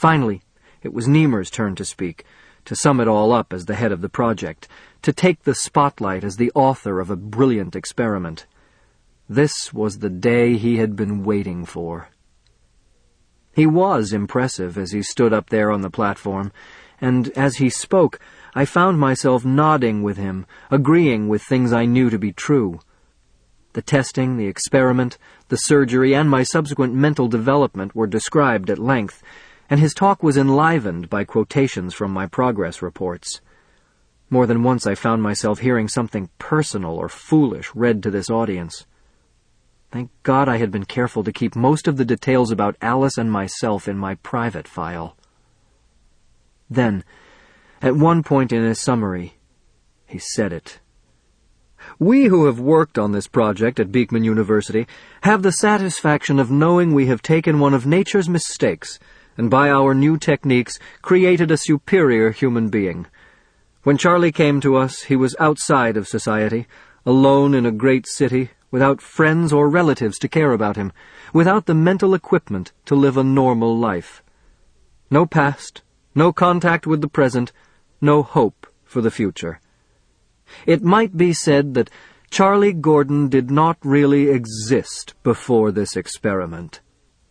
Finally, it was Niemer's turn to speak, to sum it all up as the head of the project, to take the spotlight as the author of a brilliant experiment. This was the day he had been waiting for. He was impressive as he stood up there on the platform, and as he spoke, I found myself nodding with him, agreeing with things I knew to be true. The testing, the experiment, the surgery, and my subsequent mental development were described at length, and his talk was enlivened by quotations from my progress reports. More than once I found myself hearing something personal or foolish read to this audience. Thank God I had been careful to keep most of the details about Alice and myself in my private file. Then, at one point in his summary, he said it. We who have worked on this project at Beekman University have the satisfaction of knowing we have taken one of nature's mistakes and by our new techniques created a superior human being. When Charlie came to us, he was outside of society, alone in a great city, without friends or relatives to care about him, without the mental equipment to live a normal life. No past, no contact with the present, no hope for the future. It might be said that Charlie Gordon did not really exist before this experiment.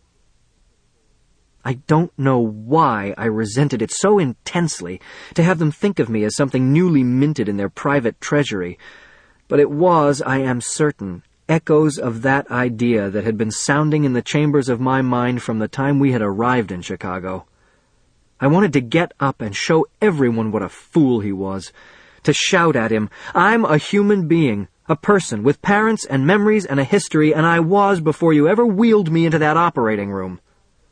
I don't know why I resented it so intensely to have them think of me as something newly minted in their private treasury, but it was, I am certain, echoes of that idea that had been sounding in the chambers of my mind from the time we had arrived in Chicago. I wanted to get up and show everyone what a fool he was, to shout at him, I'm a human being, a person with parents and memories and a history, and I was before you ever wheeled me into that operating room.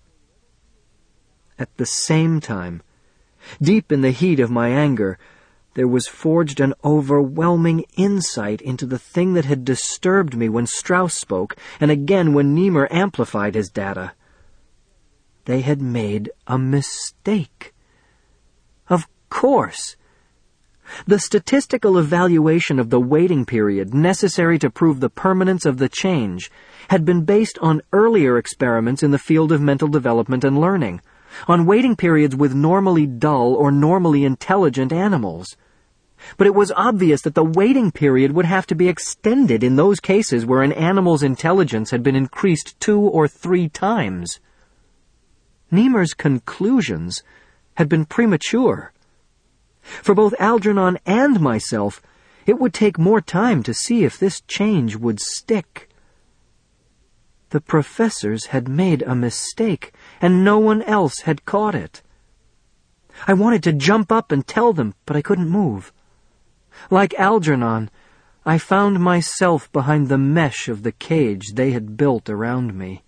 At the same time, deep in the heat of my anger, there was forged an overwhelming insight into the thing that had disturbed me when Strauss spoke, and again when Niemer amplified his data. They had made a mistake. Of course. The statistical evaluation of the waiting period necessary to prove the permanence of the change had been based on earlier experiments in the field of mental development and learning, on waiting periods with normally dull or normally intelligent animals. But it was obvious that the waiting period would have to be extended in those cases where an animal's intelligence had been increased 2 or 3 times. Niemer's conclusions had been premature. For both Algernon and myself, it would take more time to see if this change would stick. The professors had made a mistake, and no one else had caught it. I wanted to jump up and tell them, but I couldn't move. Like Algernon, I found myself behind the mesh of the cage they had built around me.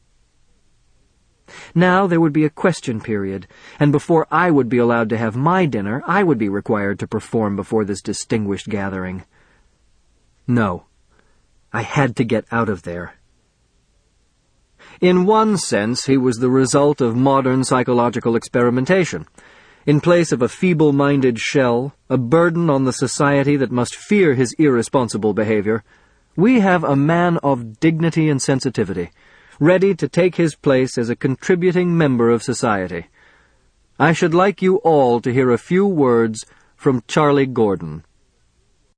Now there would be a question period, and before I would be allowed to have my dinner, I would be required to perform before this distinguished gathering. No, I had to get out of there. In one sense, he was the result of modern psychological experimentation. In place of a feeble-minded shell, a burden on the society that must fear his irresponsible behavior, we have a man of dignity and sensitivity, ready to take his place as a contributing member of society. I should like you all to hear a few words from Charlie Gordon.